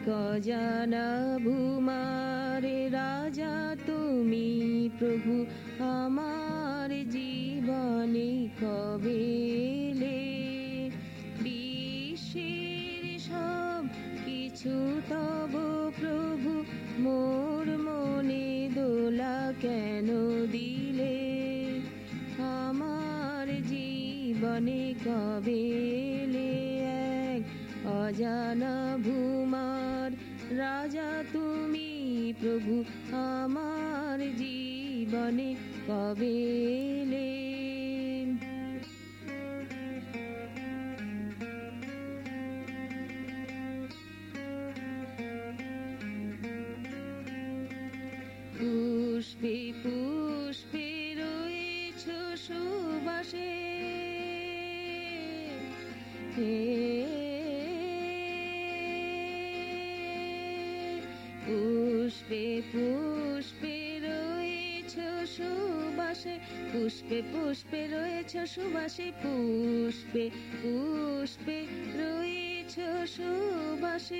অজানা ভূমার রাজা তুমি প্রভু আমার জীবনে কবে এলে? বিশ্বের সব কিছু তব প্রভু মোর মনে দোলা কেন দিলে? আমার জীবনে কবে এলে? এক অজানা ভূমার রাজা তুমি প্রভু আমার জীবনে কবে এলে? পুষ্পে পুষ্পে রয়েছ সুবাসে, পুষ্পে পুষ্পে রয়েছ সুবাসে, পুষ্পে পুষ্পে রয়েছ সুবাসে, পুষ্পে পুষ্পে রয়েছ সুবাসে।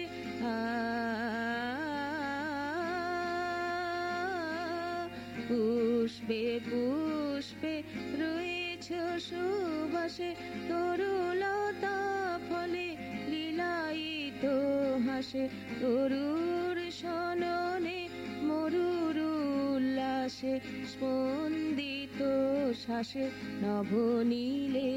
পুষ্পে পুষ্পে রয়েছ সুবাসে, তরুলতা ফলে লীলায়িত হাসে, তরুর সননে মরুর উল্লাসে, স্পন্দিত শ্বাসে নভনীলে।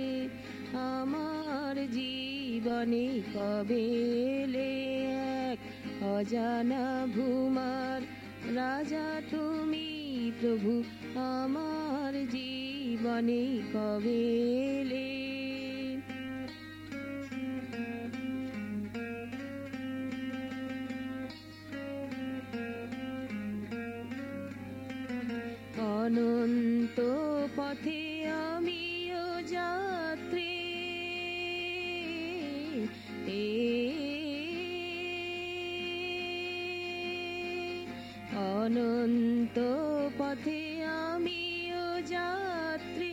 আমার জীবনে কবে এলে? এক অজানা ভূমার রাজা তুমি প্রভু আমার জীবনে কবে এলে? অনন্ত পথে আমিও যাত্রী, অনন্ত পথে আমিও যাত্রী,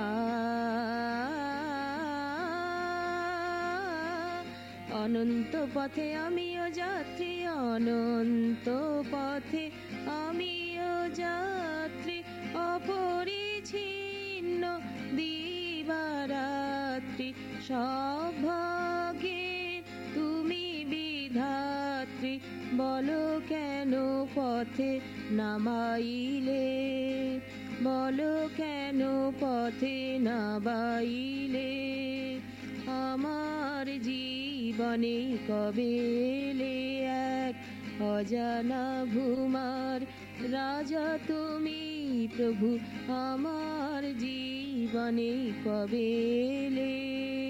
অনন্ত পথে আমিও যাত্রী, অনন্ত পথে আমিও যাত্রী, অপরিচ্ছিন্ন দিবারাত্রি, সব ভাগে তুমি বিধাত্রী। বলো কেন পথে নামাইলে? বলো কেন পথে নামাইলে? আমার জীবনে কবে এলে? এক অজানা ভূমার রাজা তুমি প্রভু আমার জীবনে কবে এলে?